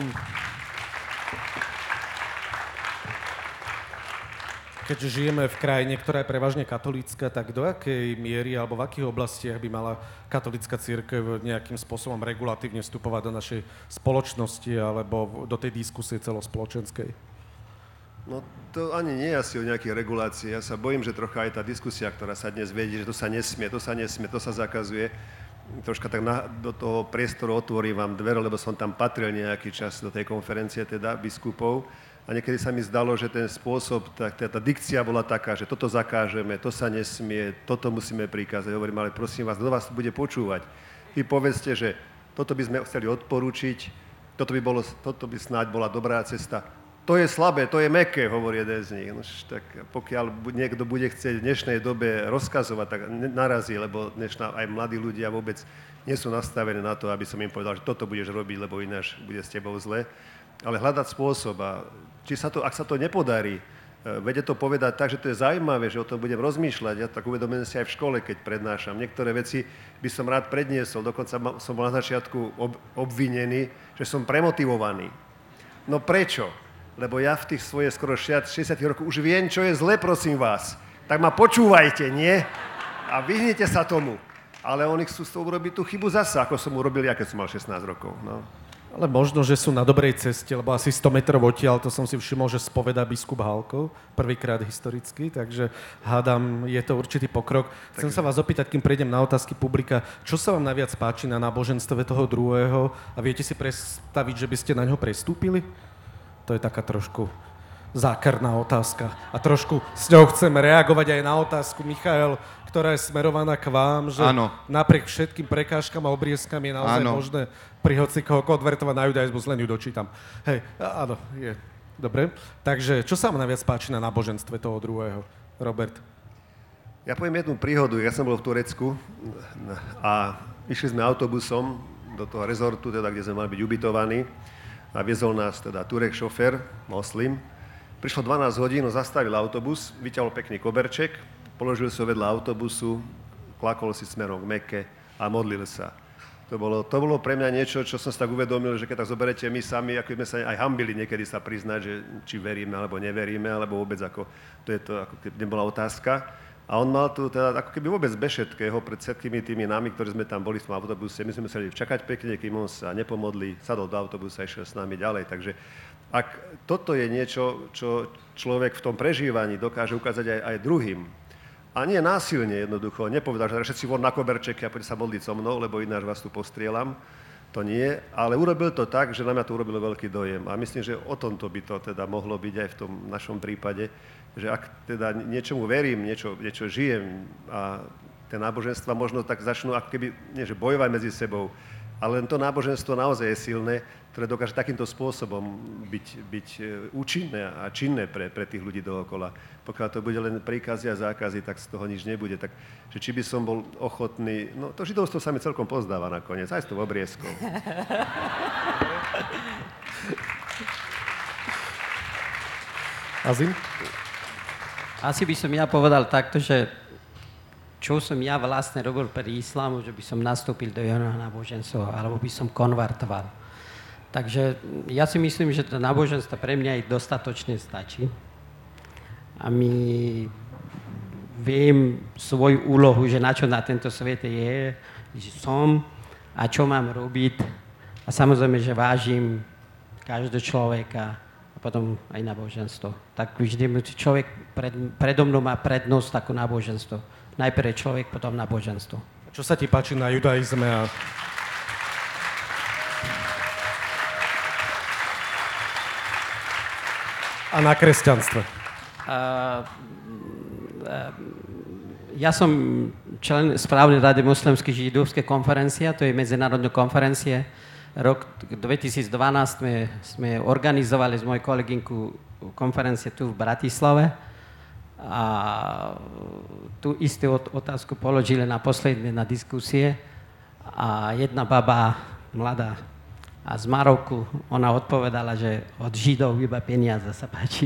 [SPEAKER 1] Keďže žijeme v krajine, ktorá je prevažne katolícka, tak do akej miery alebo v akých oblastiach by mala katolícka cirkev nejakým spôsobom regulatívne vstupovať do našej spoločnosti alebo do tej diskusie celospoločenskej?
[SPEAKER 2] No to ani nie je asi o nejakých regulácií. Ja sa bojím, že trocha aj tá diskusia, ktorá sa dnes vedie, že to sa nesmie, to sa nesmie, to sa zakazuje, troška tak na, do toho priestoru otvorím vám dvere, lebo som tam patril nejaký čas do tej konferencie teda biskupov. A niekedy sa mi zdalo, že ten spôsob, tá, tá, tá dikcia bola taká, že toto zakážeme, to sa nesmie, toto musíme prikázať. Hovorím, ale prosím vás, kto vás bude počúvať? Vy povedzte, že toto by sme chceli odporúčiť, toto by, bolo, toto by snáď bola dobrá cesta. To je slabé, to je mäkké, hovorí jeden z nich. No, tak pokiaľ niekto bude chcieť v dnešnej dobe rozkazovať, tak narazí, lebo dnešná, aj mladí ľudia vôbec nie sú nastavení na to, aby som im povedal, že toto budeš robiť, lebo ináč bude s tebou zle. Ale hľadať spôsob a či sa to, ak sa to nepodarí, vede to povedať tak, že to je zaujímavé, že o tom budem rozmýšľať. Ja tak uvedomujem si aj v škole, keď prednášam. Niektoré veci by som rád predniesol, dokonca som bol na začiatku ob, obvinený, že som premotivovaný. No prečo? Lebo ja v tých svojich skoro šesťdesiat rokov už viem, čo je zle, prosím vás. Tak ma počúvajte, nie? A vyhnite sa tomu. Ale oni chcú s tou urobiť tú chybu zasa, ako som urobil ja, keď som mal šestnásť rokov. No.
[SPEAKER 1] Ale možno, že sú na dobrej ceste, lebo asi sto metrov odtiaľ, to som si všimol, že spoveda biskup Hálkov, prvýkrát historicky, takže hádam, je to určitý pokrok. Chcem sa vás opýtať, kým prejdem na otázky publika, čo sa vám najviac páči na náboženstve toho druhého a viete si predstaviť, že by ste na ňo prestúpili? To je taká trošku zákerná otázka. A trošku s ňou chcem reagovať aj na otázku, Michael, ktorá je smerovaná k vám, že ano. Napriek všetkým prekážkam a obriezkam je naozaj ano. Možné pri hocikoho konvertovať na judaizmus, len ju dočítam. Hej, áno, je. Dobre. Takže, čo sa vám najviac páči na náboženstve toho druhého? Robert?
[SPEAKER 2] Ja poviem jednu príhodu. Ja som bol v Turecku a išli sme autobusom do toho rezortu, teda, kde sme mali byť ubytovaní. A viezol nás teda Turek, šofér, moslim. Prišlo dvanásť hodín, zastavil autobus, vyťahol pekný koberček, položil sa vedľa autobusu, klakol si smerom k Mekke a modlil sa. To bolo, to bolo pre mňa niečo, čo som si tak uvedomil, že keď tak zoberete my sami, ako sme sa aj hambili niekedy sa priznať, že či veríme alebo neveríme, alebo vôbec ako, to je to, ako keby nebola otázka. A on mal tu teda ako keby vôbec bez všetkého pred všetkými tými nami, ktorí sme tam boli v tom autobuse. My sme museli čakať pekne, kým on sa nepomodlí, sadol do autobusa a išiel s nami ďalej. Takže ak toto je niečo, čo človek v tom prežívaní dokáže ukázať aj, aj druhým, a nie násilne jednoducho, nepovedal, že všetci von na koberčeky a poďte sa modliť so mnou, lebo ináč vás tu postrieľam, to nie, ale urobil to tak, že na mňa to urobilo veľký dojem. A myslím, že o tomto by to teda mohlo byť aj v tom našom prípade, že ak teda niečomu verím, niečo, niečo žijem a tie náboženstva možno tak začnú ako keby, nie že bojovať medzi sebou, ale len to náboženstvo naozaj je silné, ktoré dokáže takýmto spôsobom byť, byť účinné a činné pre, pre tých ľudí dookola. Pokiaľ to bude len príkazy a zákazy, tak z toho nič nebude. Tak, že či by som bol ochotný... No to židovstvo sa mi celkom pozdáva nakoniec, aj s tou obriezkou.
[SPEAKER 1] Azim?
[SPEAKER 3] Asi by som ja povedal takto, že čo som ja vlastne robil pre islámu, že by som nastúpil do jeho náboženstva, alebo by som konvertoval. Takže ja si myslím, že to náboženstvo pre mňa aj dostatočne stačí. A my viem svoju úlohu, že na čo na tento svet je, že som a čo mám robiť. A samozrejme, že vážim každého človeka a potom aj náboženstvo. Tak vždy človek pred, predo mnou má prednosť ako náboženstvo. Najprv človek, potom náboženstvo.
[SPEAKER 1] Čo sa ti páči na judaizme a... a na kresťanstve? Uh, uh,
[SPEAKER 3] ja som člen správnej rady Moslimskej židovskej konferencie, to je medzinárodná konferencie. Rok dvetisícdvanásť sme, sme organizovali s mojou kolegynkou konferencie tu v Bratislave. A tú istú otázku položili na posledné na diskusie. A jedna baba, mladá, a z Maroku, ona odpovedala, že od Židov iba peniaze sa páči.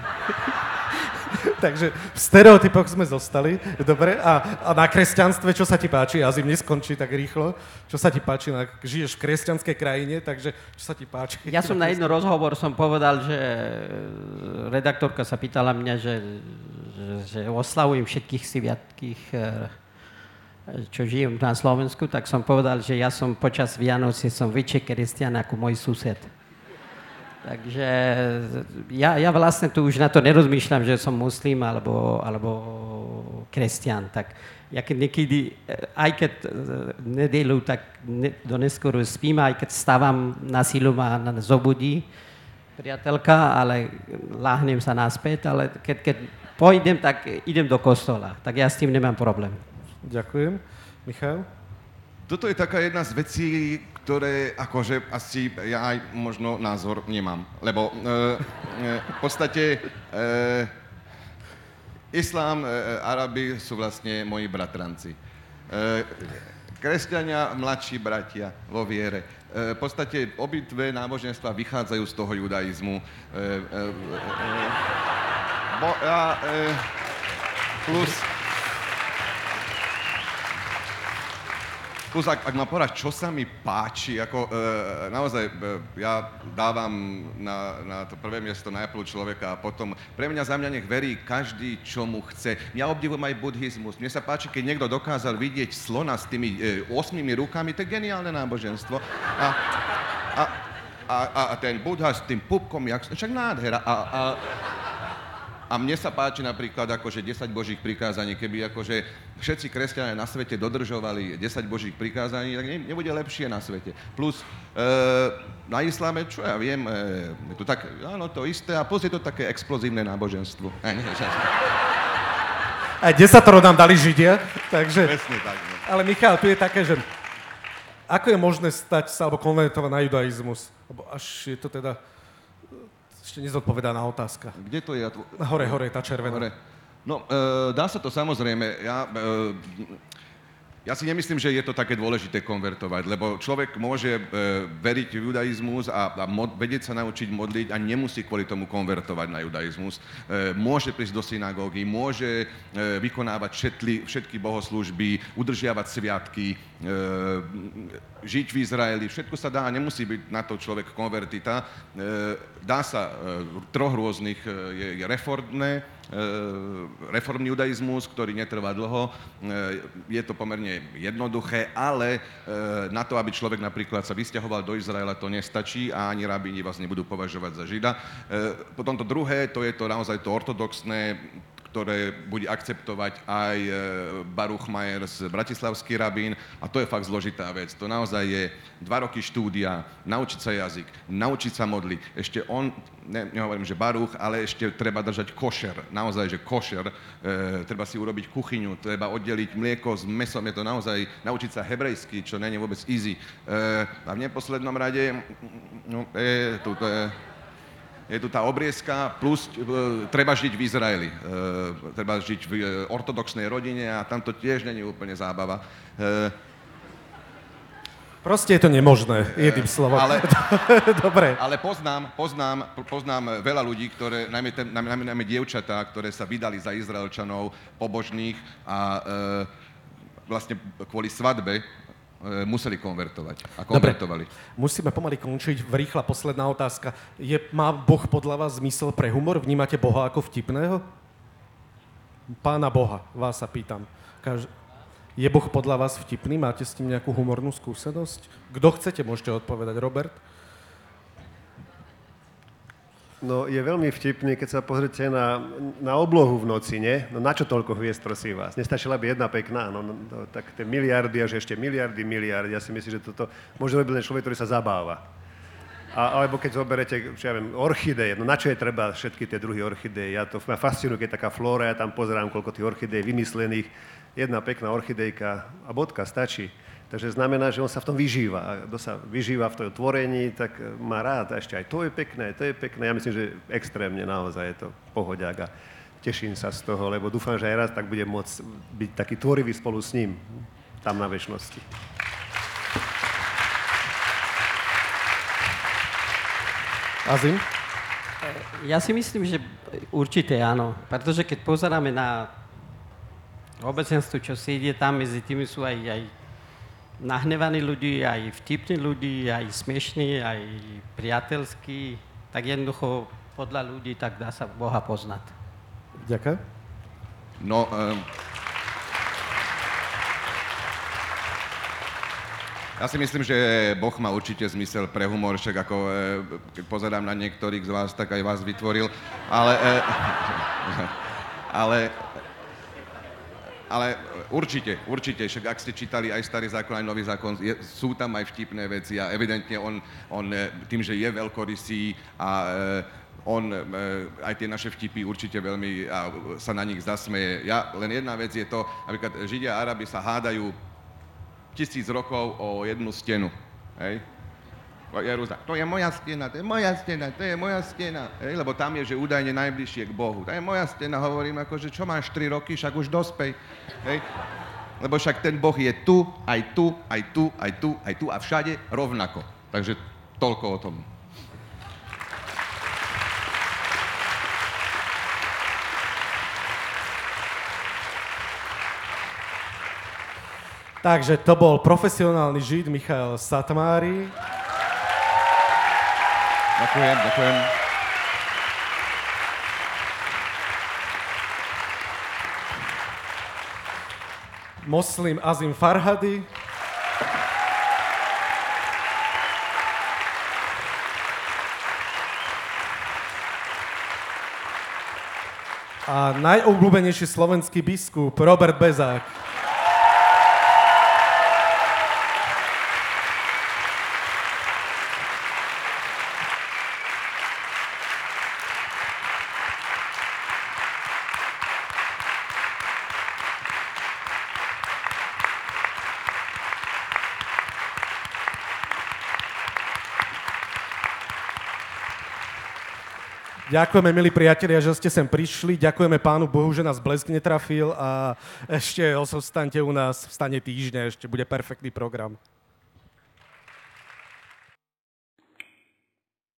[SPEAKER 1] Takže v stereotypoch sme zostali. Dobre, a, a na kresťanstve, čo sa ti páči? Azim neskončí tak rýchlo. Čo sa ti páči? Na, žiješ v kresťanskej krajine, takže čo sa ti páči?
[SPEAKER 3] Ja som na jeden rozhovor som povedal, že redaktorka sa pýtala mňa, že, že, že oslavujem všetkých sviatkých, čo žijem na Slovensku, tak som povedal, že ja som počas Vianoci som väčší kresťan ako môj sused. Takže ja, ja vlastne tu už na to nerozmýšľam, že som muslim alebo, alebo kresťan. Tak ja keď niekedy, aj keď nedelu, tak ne, do neskoru spím, aj keď stávam na silu ma zobudí priateľka, ale láhnem sa naspäť, ale keď, keď pôjdem, tak idem do kostola. Tak ja s tým nemám problém.
[SPEAKER 1] Ďakujem. Michal?
[SPEAKER 4] Toto je taká jedna z vecí, ktoré akože asi ja aj možno názor nemám. Lebo e, e, v podstate e, islám, e, Arabi sú vlastne moji bratranci. E, kresťania, mladší bratia vo viere. E, v podstate obidve náboženstva vychádzajú z toho judaizmu. E, e, e, bo, a, e, plus... plus ak, ak mám povedať, čo sa mi páči, ako e, naozaj e, ja dávam na, na to prvé miesto najprv človeka a potom, pre mňa za mňa nech verí každý, čo mu chce. Ja obdivujem aj buddhizmus. Mne sa páči, keď niekto dokázal vidieť slona s tými e, osmými rukami, to je geniálne náboženstvo. A, a, a, a ten Buddha s tým pupkom, jak, však nádhera. A, a, A mne sa páči napríklad akože desať Božích prikázaní, keby akože všetci kresťania na svete dodržovali desať Božích prikázaní, tak ne, nebude lepšie na svete. Plus e, na islame, čo ja viem, e, je to tak, áno, to isté, a plus je to také explozívne náboženstvo. E, nie,
[SPEAKER 1] Aj desatoro nám dali Židia, takže...
[SPEAKER 4] Presne tak. No.
[SPEAKER 1] Ale Michal, tu je také, že ako je možné stať sa alebo konvertovať na judaizmus? Lebo až je to teda... Ešte nezodpovedaná otázka.
[SPEAKER 4] Kde to je?
[SPEAKER 1] Hore, hore, tá červená.
[SPEAKER 4] Hore. No, e, dá sa to samozrejme. Ja, e, ja si nemyslím, že je to také dôležité konvertovať, lebo človek môže e, veriť v judaizmus a, a mod, vedieť sa naučiť modliť a nemusí kvôli tomu konvertovať na judaizmus. E, môže prísť do synagógy, môže e, vykonávať všetky, všetky bohoslúžby, udržiavať sviatky, e, žiť v Izraeli, všetko sa dá, nemusí byť na to človek konvertita. E, dá sa e, troch rôznych, e, je, je reformné, reformný judaizmus, ktorý netrvá dlho. Je to pomerne jednoduché, ale na to, aby človek napríklad sa vysťahoval do Izraela, to nestačí a ani rabíni vás nebudú považovať za Žida. Potom to druhé, to je to naozaj to ortodoxné, ktoré bude akceptovať aj Baruch Myers, bratislavský rabín, a to je fakt zložitá vec. To naozaj je dva roky štúdia, naučiť sa jazyk, naučiť sa modliť. Ešte on, ne, nehovorím, že Baruch, ale ešte treba držať košer, naozaj, že košer, e, treba si urobiť kuchyňu, treba oddeliť mlieko s mesom, je to naozaj naučiť sa hebrejsky, čo nie je vôbec easy. E, a v neposlednom rade, no, e, tu to je... Je tu tá obriezka, plus e, treba žiť v Izraeli. E, treba žiť v e, ortodoxnej rodine a tam to tiež nie je úplne zábava. E,
[SPEAKER 1] Proste je to nemožné, jedným slovom.
[SPEAKER 4] Ale,
[SPEAKER 1] Dobre.
[SPEAKER 4] ale poznám, poznám, poznám veľa ľudí, ktoré, najmä, ten, najmä, najmä dievčatá, ktoré sa vydali za Izraelčanov pobožných a e, vlastne kvôli svadbe museli konvertovať a konvertovali.
[SPEAKER 1] Dobre, musíme pomaly končiť. Rýchla posledná otázka. Je, má Boh podľa vás zmysel pre humor? Vnímate Boha ako vtipného? Pána Boha, vás sa pýtam. Kaž... Je Boh podľa vás vtipný? Máte s tým nejakú humornú skúsenosť? Kto chcete, môžete odpovedať. Robert?
[SPEAKER 2] No, je veľmi vtipný, keď sa pozrite na, na oblohu v noci, nie? No na čo toľko hviezd, prosím vás? Nestačila by jedna pekná, no, no, no tak tie miliardy, až ešte miliardy, miliardy. Ja si myslím, že toto môže robiť len človek, ktorý sa zabáva. A, alebo keď zoberete, čo ja viem, orchideje, no na čo je treba všetky tie druhy orchideje? Ja to ma fascinuje, keď je taká flóra, ja tam pozerám, koľko tých orchidejí vymyslených. Jedna pekná orchidejka a bodka stačí. Takže znamená, že on sa v tom vyžíva. A kto sa vyžíva v tom tvorení, tak má rád. A ešte aj to je pekné, to je pekné. Ja myslím, že extrémne naozaj je to pohodiak a teším sa z toho, lebo dúfam, že aj raz tak budem môcť byť taký tvorivý spolu s ním tam na večnosti.
[SPEAKER 1] Azim?
[SPEAKER 3] Ja si myslím, že určite áno. Pretože keď pozeráme na obecenstvo, čo si ide tam, medzi tými sú aj, aj nahnevaní ľudí, aj vtipní ľudí, aj smiešní, aj priateľskí, tak jednoducho podľa ľudí tak dá sa Boha poznať.
[SPEAKER 1] Ďakujem.
[SPEAKER 4] No, um, ja si myslím, že Boh má určite zmysel pre humor, však ako e, keď pozerám na niektorých z vás, tak aj vás vytvoril, ale... E, ale Ale určite, určite, však ak ste čítali aj Starý zákon, aj Nový zákon, je, sú tam aj vtipné veci a evidentne on, on tým, že je veľkorysý a on aj tie naše vtipy určite veľmi a sa na nich zasmeje. Ja, len jedna vec je to, napríklad Židia a Arabi sa hádajú tisíc rokov o jednu stenu, hej? Jeruzalém. To je moja stena, to je moja stena, to je moja stena. Hej, lebo tam je, že údajne najbližšie k Bohu. To je moja stena, hovorím ako, že čo máš tri roky, však už dospej. Hej. Lebo však ten Boh je tu, aj tu, aj tu, aj tu, aj tu a všade rovnako. Takže toľko o tom.
[SPEAKER 1] Takže to bol profesionálny žid Michael Satmári.
[SPEAKER 4] Ďakujem, ďakujem.
[SPEAKER 1] Moslim Azim Farhadi. A najobľúbenejší slovenský biskup Robert Bezák. Ďakujeme, milí priatelia, že ste sem prišli. Ďakujeme Pánu Bohu, že nás blesk netrafil a ešte zostaňte u nás v stane týždňa, ešte bude perfektný program.